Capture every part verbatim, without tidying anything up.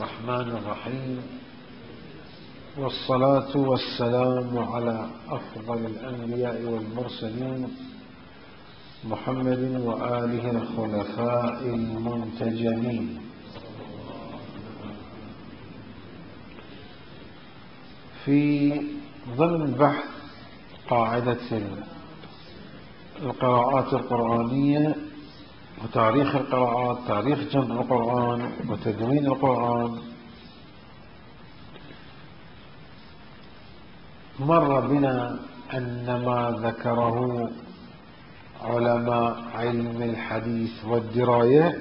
الرحمن الرحيم، والصلاة والسلام على أفضل الأنبياء والمرسلين محمد وآله الخلفاء المنتجبين. في ضمن بحث قاعدة القراءات القرآنية وتاريخ القراءات، تاريخ جمع القرآن وتدوين القرآن، مر بنا أن ما ذكره علماء علم الحديث والدراية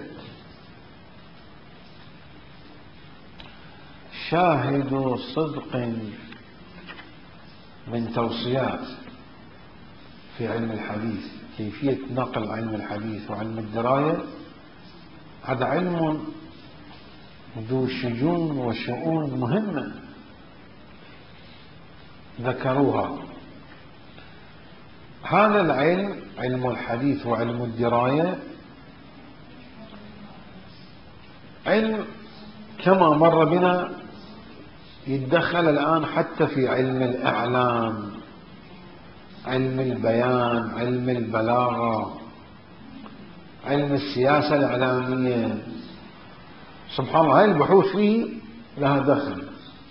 شاهد صدق من توصيات في علم الحديث، كيفية نقل علم الحديث وعلم الدراية. هذا علم ذو شجون وشؤون مهمة ذكروها. هذا العلم، علم الحديث وعلم الدراية، علم كما مر بنا يتدخل الآن حتى في علم الإعلام، علم البيان، علم البلاغة، علم السياسة الإعلامية. سبحان الله، هاي البحوث فيه لها دخل،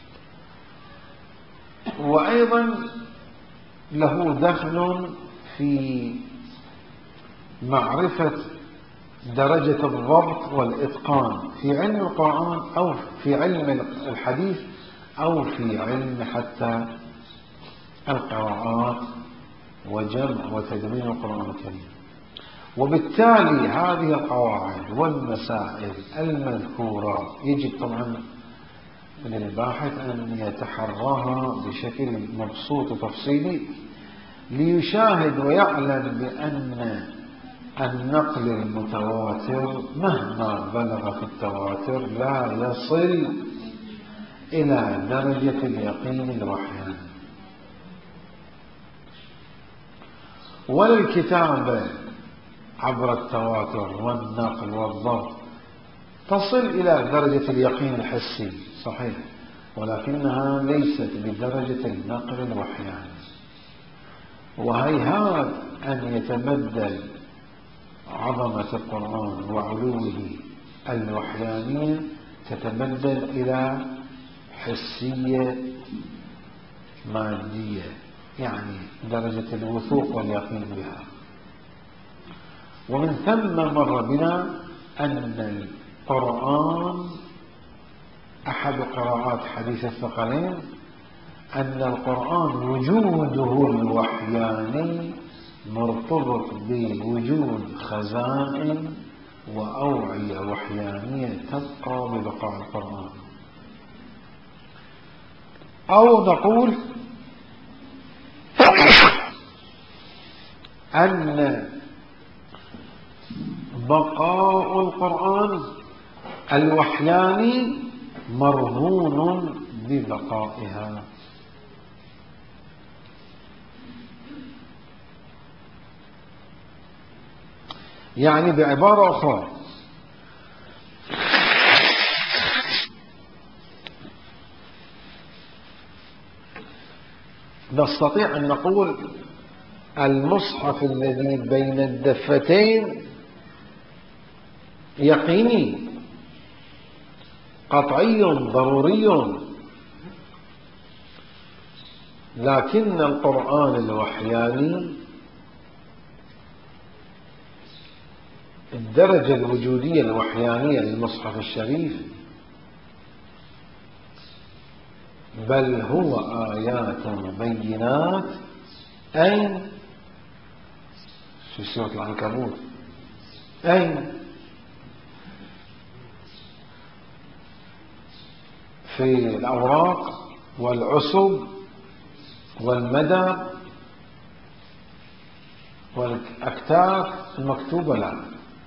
وأيضا له دخل في معرفة درجة الضبط والإتقان في علم القرآن أو في علم الحديث أو في علم حتى القراءات وجمع وتدوين القرآن الكريم. وبالتالي هذه القواعد والمسائل المذكورة يجب طبعا للباحث أن يتحراها بشكل مبسوط وتفصيلي ليشاهد ويعلم بأن النقل المتواتر مهما بلغ في التواتر لا يصل إلى درجة اليقين الوحياني، ولا الكتابة عبر التواتر والنقل والضبط تصل إلى درجة اليقين الحسي صحيح، ولكنها ليست بدرجة النقل الوحياني. وهيهات أن يتمدد عظمة القرآن وعلوه الوحيانية تتمدد إلى حسية مادية، يعني درجة الوثوق واليقين بها. ومن ثم مر بنا أن القرآن أحد قراءات حديث الثقلين، أن القرآن وجوده الوحياني مرتبط بوجود خزائن وأوعية وحيانية تبقى ببقاء القرآن. أو نقول أن بقاء القرآن الوحياني مرهون ببقائها. يعني بعبارة أخرى، نستطيع أن نقول المصحف الذي بين الدفتين يقيني قطعي ضروري، لكن القرآن الوحياني الدرجة الوجودية الوحيانية للمصحف الشريف بل هو آيات بينات. أين؟ في سورة العنكبوت. أين؟ في الأوراق والعصب والمدى والأكتاف المكتوبة لا،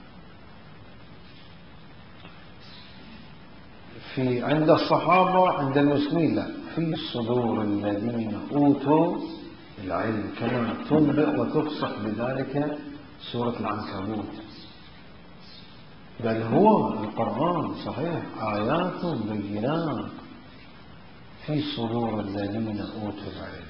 في عند الصحابة عند المسلمين لا، في صدور الذين أوتوا العلم، كما تنبئ وتفصح بذلك سورة العنكبوت. بل هو القرآن صحيح آيات بينات في صدور الذين أوتوا العلم.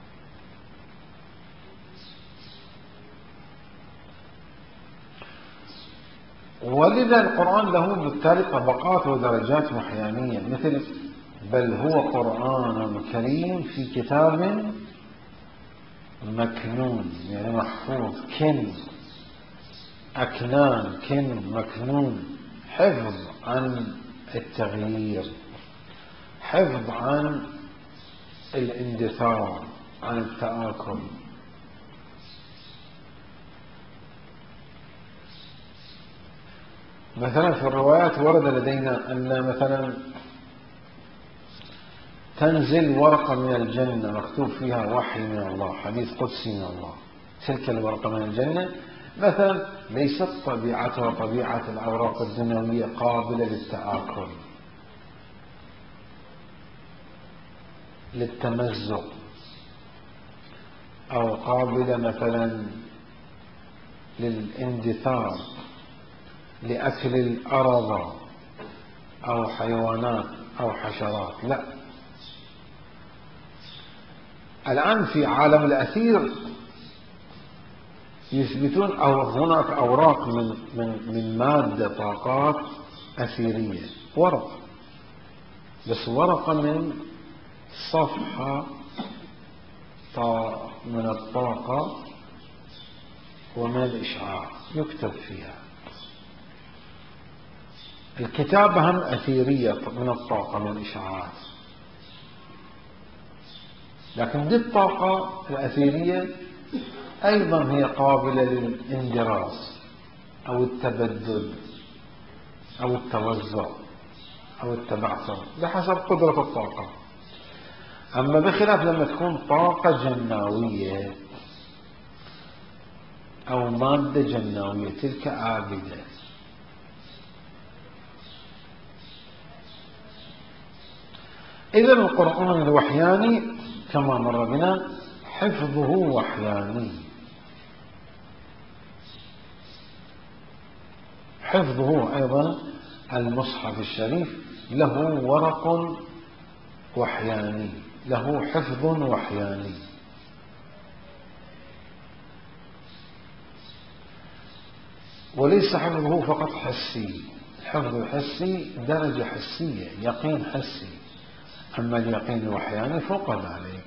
ولذا القرآن له بالتالي طبقات ودرجات وحيانية، مثل بل هو قرآن كريم في كتاب مكنون، يعني محفوظ، كن أكنان، كن مكنون، حفظ عن التغيير، حفظ عن الاندثار، عن التآكل. مثلا في الروايات ورد لدينا أن مثلا تنزل ورقة من الجنة مكتوب فيها وحي من الله، حديث قدسي من الله. تلك الورقة من الجنة مثلا ليست طبيعتها طبيعة الأوراق الدنيوية قابلة للتآكل، للتمزق، أو قابلة مثلا للاندثار، لأكل الأرض أو حيوانات أو حشرات. لا، الآن في عالم الأثير يثبتون أو هناك أوراق من من من مادة طاقات أثيرية، ورق، بس ورقة من صفحة من الطاقة ومن الإشعاع يكتب فيها. الكتابة هم أثيرية من الطاقة من الإشعاعات، لكن دي الطاقة الأثيرية أيضا هي قابلة للاندراس أو التبدل أو التوزع أو التبعثر بحسب قدرة الطاقة. أما بخلاف لما تكون طاقة جناوية أو مادة جناوية، تلك عابدة. إذن القرآن الوحياني كما مر بنا حفظه وحياني، حفظه أيضا المصحف الشريف له ورق وحياني، له حفظ وحياني. وليس حفظه فقط حسي، الحفظ الحسي درجة حسية، يقين حسي، أما اليقين الوحياني فوق ذلك.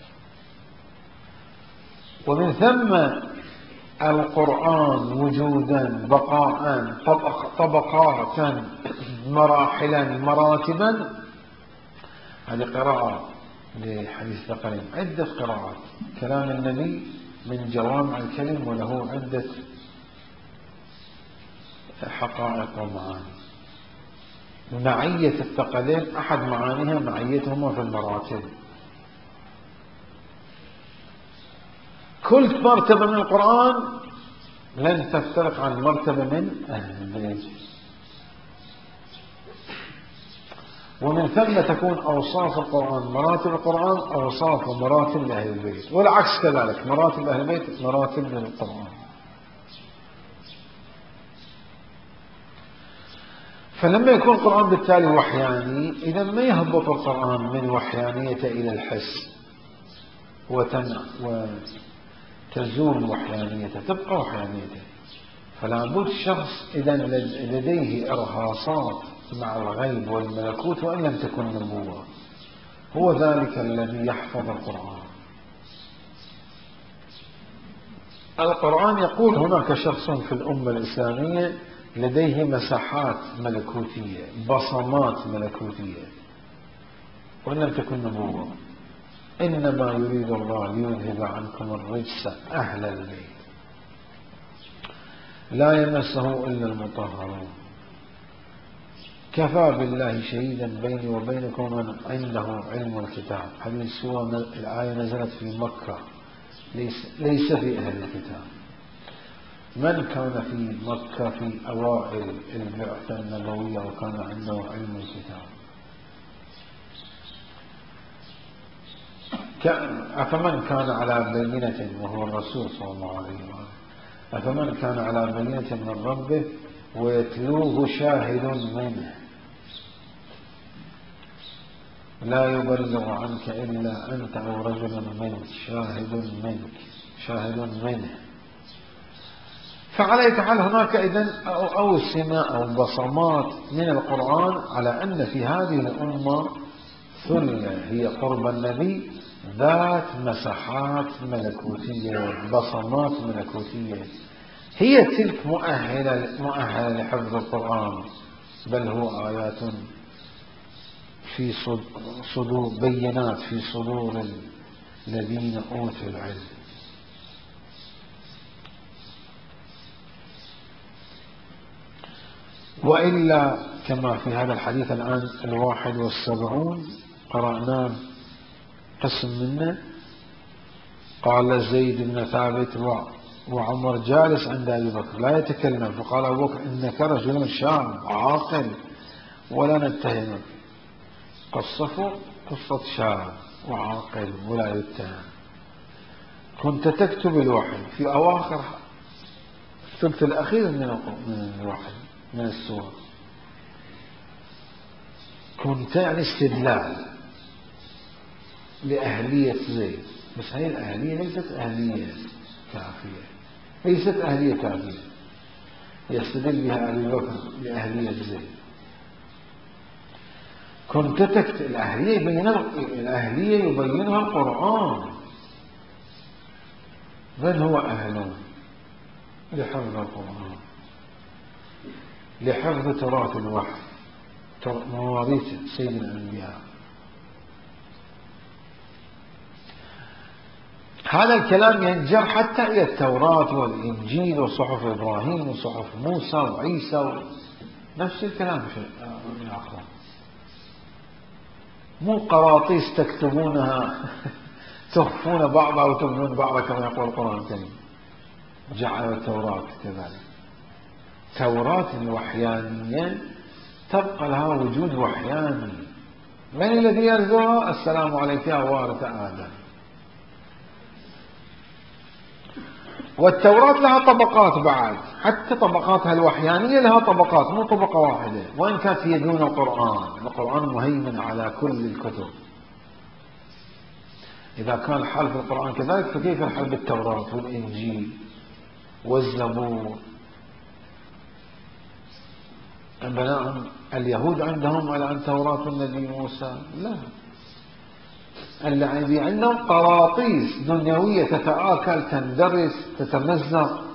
ومن ثم القرآن وجودا بقاء طبقات مراحلا مراتبا. هذه قراءة لحديث ثقلين، عدة قراءات، كلام النبي من جوامع الكلم وله عدة حقائق ومعاني. معية الثقلين أحد معانيها معيتهما في المراتب. كل مرتبة من القرآن لن تفترق عن مرتبة من أهل البيت، ومن ثم تكون أوصاف القرآن مراتب القرآن أوصاف ومراتب لأهل البيت، والعكس كذلك، مراتب أهل البيت مراتب للقرآن. فلما يكون القرآن بالتالي وحياني، إذا ما يهبط القرآن من وحيانية إلى الحس وتنع وتزول وحيانيته، تبقى وحيانيته. فلا بد شخص إذا لديه إرهاصات مع الغيب والملكوت وإن لم تكن نبوة، هو ذلك الذي يحفظ القرآن. القرآن يقول هناك شخص في الأمة الإسلامية لديه مساحات ملكوتية، بصمات ملكوتية وإن لم تكن نبوة. إنما يريد الله ليذهب عنكم الرجس أهل البيت لا يمسه إلا المطهرون، كفى بالله شهيدا بيني وبينكم من عنده علم الكتاب. هذه السورة الآية نزلت في مكة، ليس, ليس في أهل الكتاب. من كان في مكة في أوائل البعثة النبوية وكان عنده علم الكتاب؟ أفمن كان على بينة، وهو الرسول صلى الله عليه وسلم، أفمن كان على بينة من ربه ويتلوه شاهد منه، لا يبلغ عنك إلا أنت أو رجل منك، شاهد منك، شاهد منه. فعلى يتعال هناك إذن أوسمة أو بصمات من القرآن على أن في هذه الأمة ثلة هي قرب النبي ذات مساحات ملكوتية، بصمات ملكوتية، هي تلك مؤهلة, مؤهلة لحفظ القرآن، بل هو آيات في صدور، بينات في صدور الذين أوتوا العلم. وإلا كما في هذا الحديث الآن الواحد والسبعون قرأناه قسم منه، قال زيد بن ثابت وعمر جالس عند أبي بكر لا يتكلم، فقال أبو بكر إنك رجل شاب عاقل ولا نتهمك. قصته قصة شاب وعاقل ولا يتهم. كنت تكتب الوحي في أواخر الثلث الأخير من الوحي من السورة، كنت يعني استدلال لأهلية زيد، بس هذه الأهلية ليست أهلية كافية، ليست أهلية كافية يستدل بها أبي بكر لأهلية زيد. كنت تكتب الأهلية يبينها الأهلية يبينها القرآن، من هو أهل لحفظ القرآن، لحفظ تراث الوحي، مواريث سيد الأنبياء. هذا الكلام ينجر حتى إلى التوراة والإنجيل وصحف إبراهيم وصحف موسى وعيسى و... نفس الكلام يا أخوان، مو قراطيس تكتبونها تخفون بعضها وتبنون بعضها كما يقول القرآن الكريم. جعل التوراة كذلك، توراة الوحيانية تبقى لها وجود وحياني. من الذي يرزقها؟ السلام عليك يا وارث آدم. والتوراة لها طبقات بعد، حتى طبقاتها الوحيانية لها طبقات، مو طبقة واحدة، وإن كانت هي دون القرآن. القرآن مهيمن على كل الكتب. إذا كان الحال في القرآن كذلك، فكيف الحال بالتوراة والإنجيل والزبور؟ أبناء اليهود عندهم الآن توراة النبي موسى؟ لا، الذي عندهم قراطيس دنيوية تتآكل تندرس تتمزق.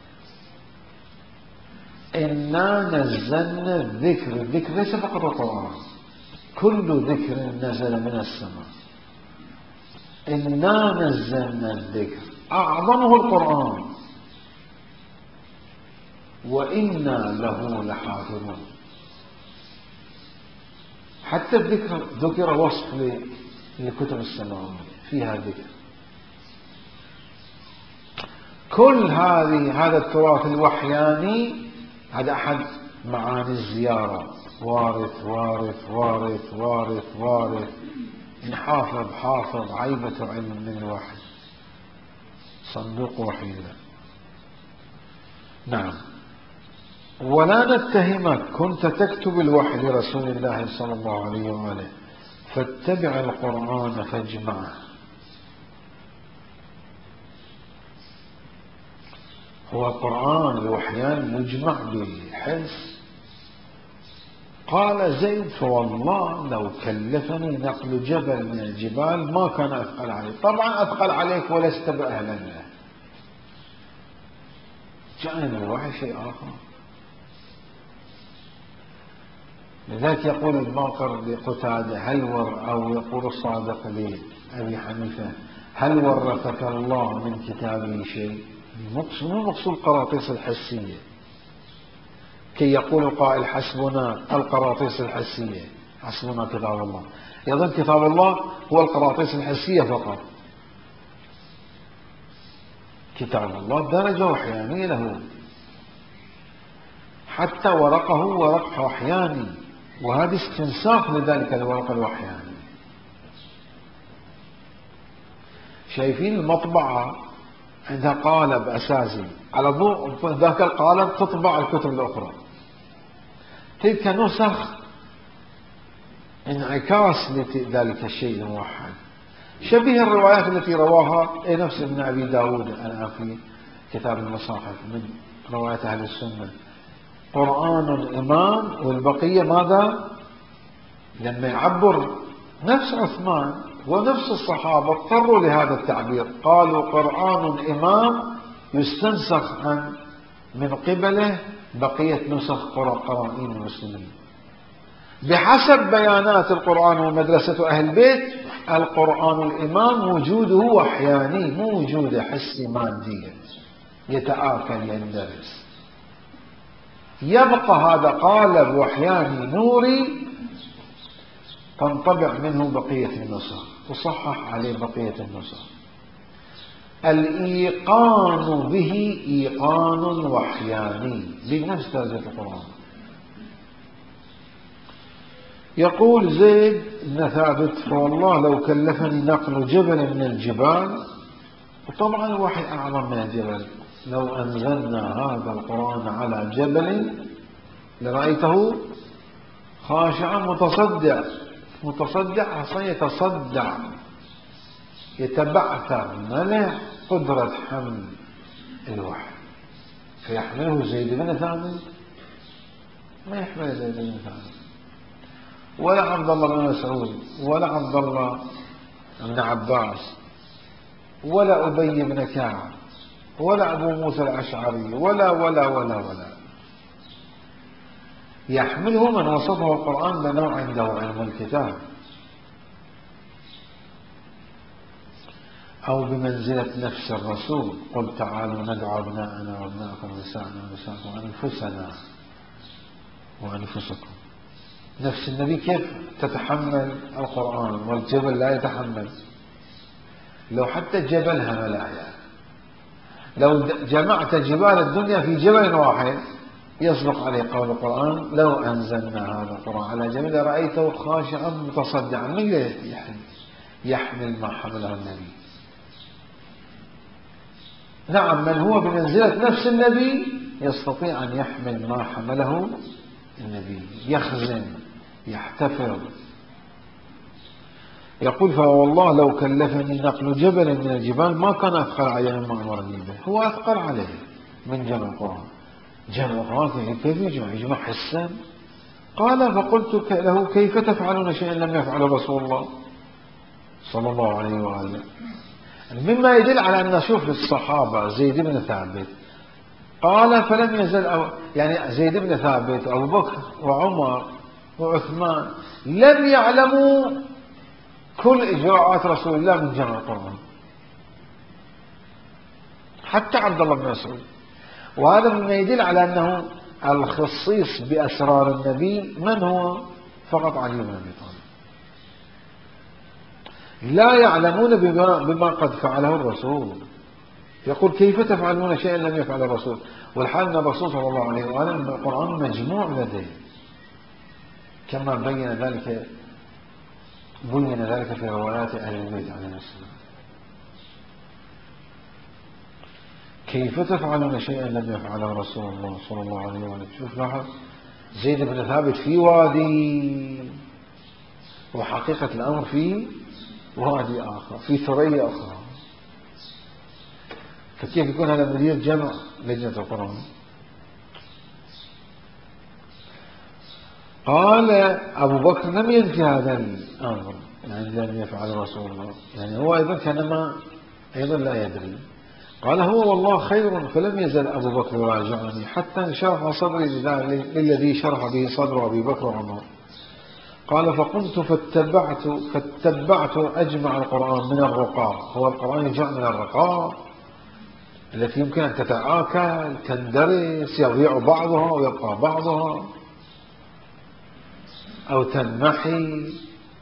إنا نزلنا الذكر، الذكر ليس فقط القرآن، كل ذكر نزل من السماء. إنا نزلنا الذكر أعظمه القرآن، وإنا له لحافظون. حتى الذكر ذكر وصف للكتب السماوية فيها ذكر. كل هذه هذا التراث الوحياني هذا أحد معاني الزيارة، وارث وارث وارث وارث وارث، حافظ حافظ، عيبة علم من الوحي، صندوق وحي الله. نعم. ولا نتهمك، كنت تكتب الوحي لرسول الله صلى الله عليه وآله، فاتبع القرآن فاجمعه. هو القرآن الوحيان يجمع بالحس. قال زيد فوالله لو كلفني نقل جبل من الجبال ما كان أثقل عليك. طبعا أثقل عليك ولست بأهلا له. جاءنا الوحي شيء آخر. لذلك يقول الباقر لقتادة هل ور أو يقول الصادق لأبي حنيفة هل ورثك الله من كتابه شيء؟ مو مقصود القراطيس الحسية كي يقول قائل حسبنا القراطيس الحسية، حسبنا كتاب الله. يظن كتاب الله هو القراطيس الحسية فقط. كتاب الله درجة وحيانية له، حتى ورقه ورق وحياني، وهذا استنساخ لذلك الورق الوحياني. شايفين المطبعة عندها قالب أساسي، على ضوء ذاك القالب تطبع الكتب الأخرى. تلك نسخ انعكاس لذلك الشيء الموحد، شبيه الروايات التي رواها نفس ابن أبي داود الآن في كتاب المصاحف من رواية أهل السنة، قرآن إمام والبقية ماذا؟ لما يعبر نفس عثمان ونفس الصحابة اضطروا لهذا التعبير، قالوا قرآن إمام يستنسخ عن من قبله بقية نسخ قرائن المسلمين. بحسب بيانات القرآن ومدرسة أهل البيت، القرآن الإمام وجوده وحياني، مو وجوده حسي مادي يتآكل يندرس، يبقى هذا قالب وحياني نوري تنطبع منه بقية النسخ، تصحح عليه بقية النسخ. الإيقان به إيقان وحياني بنفس درجة القرآن. يقول زيد بن ثابت: فوالله لو كلفني نقل جبل من الجبال، وطبعا الوحي أعظم من الجبل، لو أنزلنا هذا القرآن على جبل لرأيته خاشعا متصدع، متصدع أصلا يتصدع يتبعثر، ما له قدرة حمل الوحي، فيحمله زيد بن ثابت؟ ما يحمل زيد بن ثابت، ولا عبد الله بن مسعود، ولا عبد الله بن عباس، ولا أبي بن كعب، ولا أبو موسى الأشعري، ولا ولا ولا ولا يحمله من وصفه القرآن لأنه عنده علم الكتاب، أو بمنزلة نفس الرسول: قل تعالوا ندعو أبناءنا وأبناءكم ونساءنا ونساءكم وأنفسنا وأنفسكم. نفس النبي كيف تتحمل القرآن والجبل لا يتحمل؟ لو حتى الجبل هملايا، لو جمعت جبال الدنيا في جبل واحد يصدق عليه قول القرآن: لو أنزلنا هذا القرآن على جبل لرأيته خاشعا متصدعا. من يحمل يحمل ما حمله النبي؟ نعم، من هو بمنزلة نفس النبي يستطيع أن يحمل ما حمله النبي، يخزن يحتفظ. يقول: فوالله لو كلفني نقل جبل من الجبال ما كان أثقل علي مما أمرني به. هو أثقل عليه من جمع القرآن. جمع القرآن كيف يجمع؟ يجمع حسا. قال: فقلت له: كيف تفعلون شيئا لم يفعله رسول الله صلى الله عليه وآله؟ مما يدل على أن نشوف الصحابة زيد بن ثابت قال فلم يزل أو يعني زيد بن ثابت وأبو بكر وعمر وعثمان لم يعلموا كل إجراءات رسول الله من جمع القرآن، حتى عبد الله بن مسعود. وهذا مما يدل على أنه الخصيص بأسرار النبي من هو؟ فقط علي بن أبي طالب. لا يعلمون بما, بما قد فعله الرسول. يقول: كيف تفعلون شيئا لم يفعل الرسول؟ والحال أن الرسول صلى الله عليه وآله القرآن مجموع لديه، كما بين ذلك بين ذلك في روايات أهل البيت عليه السلام. كيف تفعلون شيئا لم يفعله رسول الله صلى الله عليه وآله؟ شوف لاحظ، زيد بن ثابت في وادي، وحقيقة الأمر في وادي آخر، في ثريا أخرى. فكيف يكون هذا مدير جمع لجنة القرآن؟ قال أبو بكر: لم ينفي هذا الأمر، يعني لم يفعل رسول الله، يعني هو أيضا كانما أيضا لا يدري. قال: هو والله خير. فلم يزل أبو بكر يراجعني حتى انشرح صدري للذي شرح به صدر أبي بكر وعمر. قال: فقمت فاتبعت فاتبعت أجمع القرآن من الرقاء. هو القرآن يجمع من الرقاء التي يمكن أن تتآكل تندرس، يضيع بعضها ويبقى بعضها، أو تنمحي.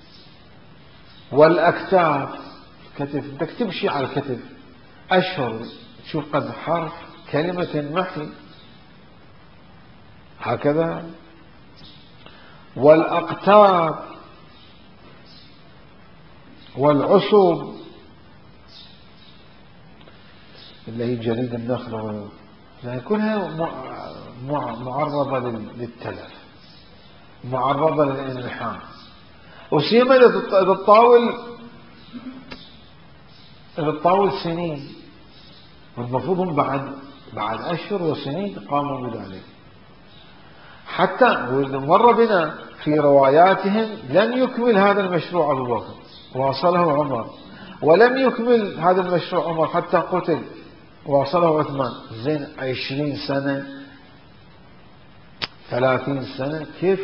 والأكتاف، كتف، بدك تمشي على الكتف أشهر تشوف قد حرف كلمة تنمحي هكذا. والأقتاب والعصب اللي هي جليد النخل، يعني كلها معرضة للتلف. معرضة للانزحام، وسيما إذا تطاول إذا تطاول سنين، والمفروض هم بعد بعد أشهر وسنين قاموا بذلك. حتى مر بنا في رواياتهم لم يكمل هذا المشروع أبو بكر، واصله عمر، ولم يكمل هذا المشروع عمر حتى قتل، واصله عثمان. زين عشرين سنة ثلاثين سنة، كيف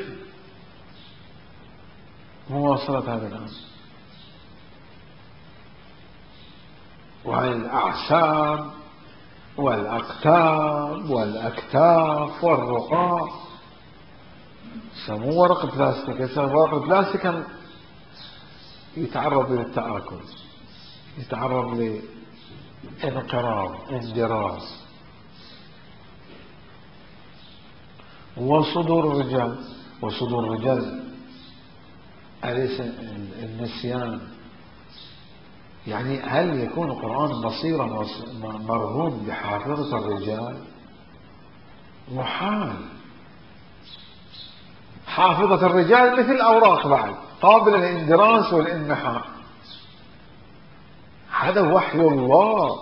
مواصلة هذا الأمر؟ والأعساب والأقتاب والأكتاف والرقاق، سموه ورق بلاستيك. ورق البلاستيك يتعرض للتآكل، يتعرض لانقراض، اندراس. وصدور الرجال، وصدور الرجال أليس النسيان؟ يعني هل يكون القرآن مصيرا مرهون بحافظة الرجال؟ محال. حافظة الرجال مثل الأوراق بعد، قابلة للاندراس والانمحاء. هذا وحي الله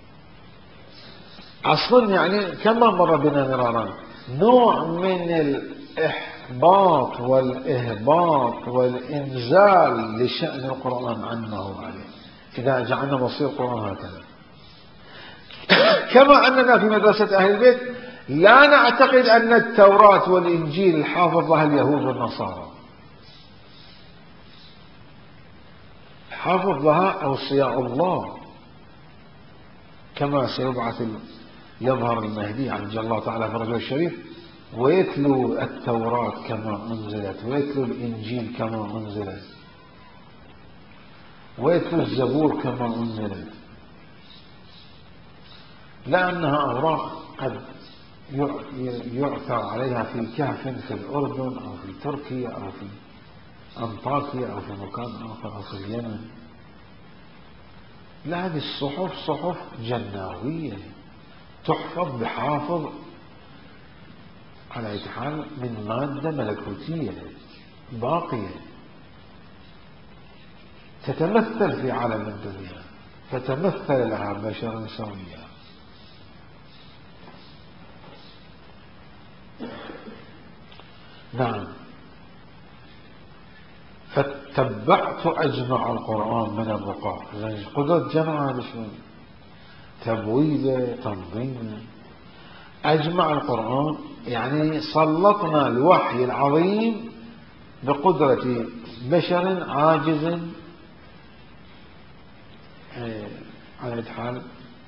أصلا. يعني كما مر بنا مرارا، نوع من الإحباط والإهباط والإنزال لشأن القرآن عنه عليه، إذا جعلنا مصير القرآن هكذا. كما أننا في مدرسة أهل البيت لا نعتقد أن التوراة والإنجيل الحافظ لها اليهود والنصارى، حافظ لها أوصياء الله، كما سيبعث يظهر المهدي عجل الله تعالى فرجه الشريف ويتلو التوراة كما أنزلت، ويتلو الإنجيل كما أنزلت، ويتلو الزبور كما أنزلت، لأنها أوراق قد يعثر عليها في كهف في الأردن أو في تركيا أو في أنطاكيا أو في مكان آخر أو في اليمن. لا، هذه الصحف صحف جناوية تحفظ بحافظ على إتحال من مادة ملكوتية باقية تتمثل في عالم الدنيا، تتمثل لها بشرا سويا. نعم. فاتبعت أجمع القرآن من الرقاق. قدرة جمع هذا شو؟ تبويبه، تنظيمه. أجمع القرآن يعني سلطنا الوحي العظيم بقدرة بشر عاجز على إدخال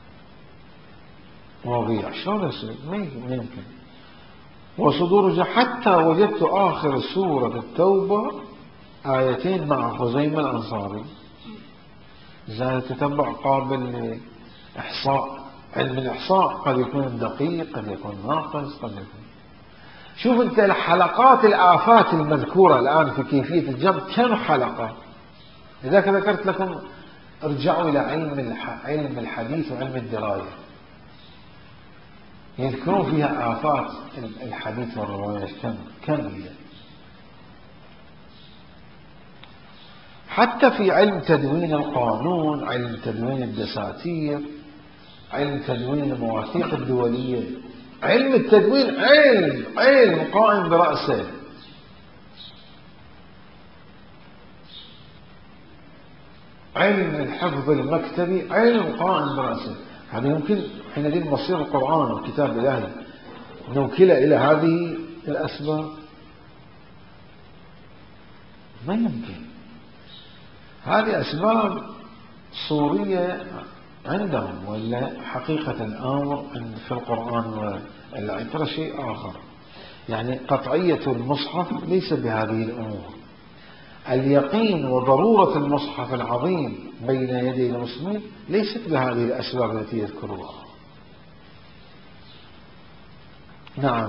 مواضيع. شلون يصير؟ ما يمكن. وصدور حتى وجدت آخر سورة التوبة آيتين مع خزيمة الأنصاري. زال تتبع قابل لإحصاء. علم الإحصاء قد يكون دقيق، قد يكون ناقص، قد يكون. شوف أنت الحلقات الآفات المذكورة الآن في كيفية الجمع كم حلقة. لذلك ذكرت لكم ارجعوا إلى علم علم الحديث وعلم الدراية، يذكرون فيها آفات الحديث والرواية كم كم هي. حتى في علم تدوين القانون، علم تدوين الدساتير، علم تدوين المواثيق الدولية. علم التدوين علم علم قائم برأسه. علم الحفظ المكتبي علم قائم برأسه. هذا يمكن حينئذ مصير القرآن والكتاب الإلهي نوكله إلى هذه الأسباب؟ ما يمكن. هذه أسباب صورية عندهم، ولا حقيقة الأمر في القرآن والعبرة شيء آخر. يعني قطعية المصحف ليس بهذه الأمور. اليقين وضرورة المصحف العظيم بين يدي المسلمين ليست بهذه الأسباب التي يذكرها. نعم.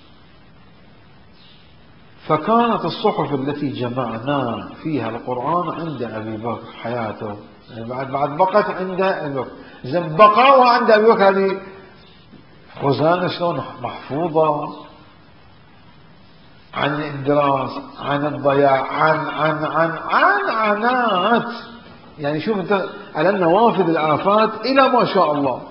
فكانت الصحف التي جمعنا فيها القرآن عند أبي بكر حياته، بعد بعد بقت عند أبي بكر. إذن بقاوها عند أبي بكر هذه خزانة شلون محفوظة. عن الدراس، عن الضياع، عن عن عن عن عنات. يعني شوف انت على النوافذ الآفات إلى ما شاء الله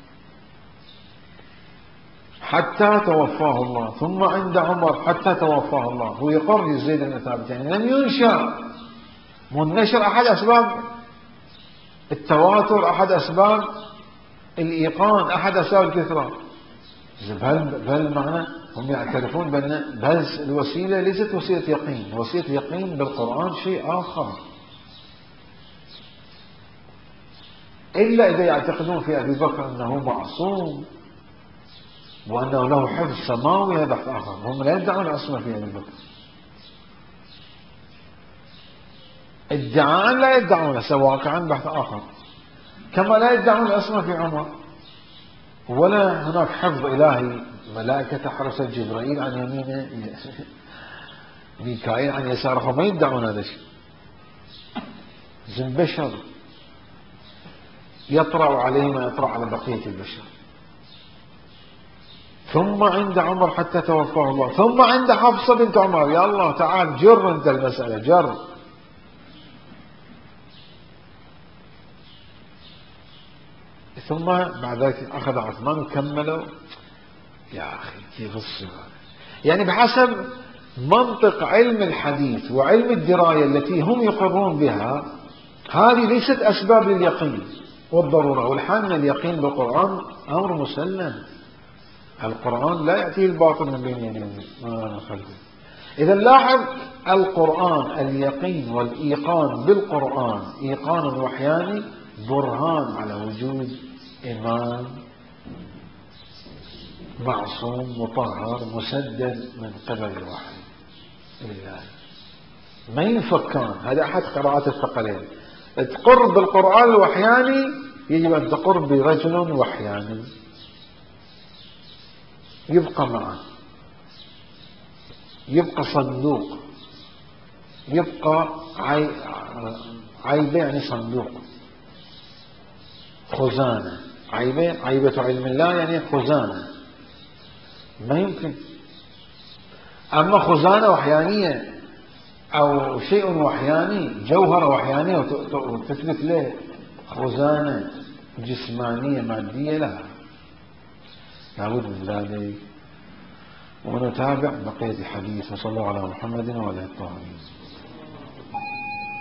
حتى توفاه الله. ثم عند عمر حتى توفاه الله. هو يقر زيد بن ثابت يعني لم ينشر. والنشر أحد أسباب التواتر، أحد أسباب الإيقان، أحد أسباب الكثرة. بهل معنى هم يعترفون بأن بهذه الوسيلة ليست وسيلة يقين. وسيلة يقين بالقرآن شيء آخر، إلا إذا يعتقدون في أبي بكر أنه معصوم وأنه له حفظ سماوي، هذا بحث آخر. هم لا يدعون العصمة في أبي بكر، ادعاء لا يدعون سواء كان بحث آخر. كما لا يدعون العصمة في عمر، ولا هناك حفظ إلهي، ملائكة تحرس جبرائيل عن يمينه، ميكائيل عن يساره، ما يدعون هذا الشيء. زين بشر يطرأ عليه ما يطرأ على بقية البشر. ثم عند عمر حتى توفاه الله. ثم عند حفصة بنت عمر. يا الله تعال جر انت المسألة، جر. ثم بعد ذلك أخذ عثمان وكملوا. يا أخي كيف الصغار، يعني بحسب منطق علم الحديث وعلم الدراية التي هم يقرون بها، هذه ليست أسباب لليقين والضرورة. والحال اليقين بالقرآن أمر مسلم. القرآن لا يأتيه الباطل من بين يديه ولا من خلفه. إذا لاحظ القرآن، اليقين والإيقان بالقرآن إيقان وحياني برهان على وجود إمام معصوم مطهر مسدد من قبل الوحي الإلهي. ما ينفكان. هذا أحد قراءات الثقلين. تقر بالقرآن الوحياني يجب أن تقر برجل وحياني يبقى معه، يبقى صندوق، يبقى عي... عيبة يعني صندوق، خزانة. عيبة عيبة علم الله يعني خزانة. ما يمكن. أما خزانة وحيانية أو شيء وحياني، جوهرة وحيانية وتثبت له خزانة جسمانية مادية، لا، لابد من ذلك. ونتابع بقية الحديث. وصلى الله على محمد وعلى آله الطاهرين.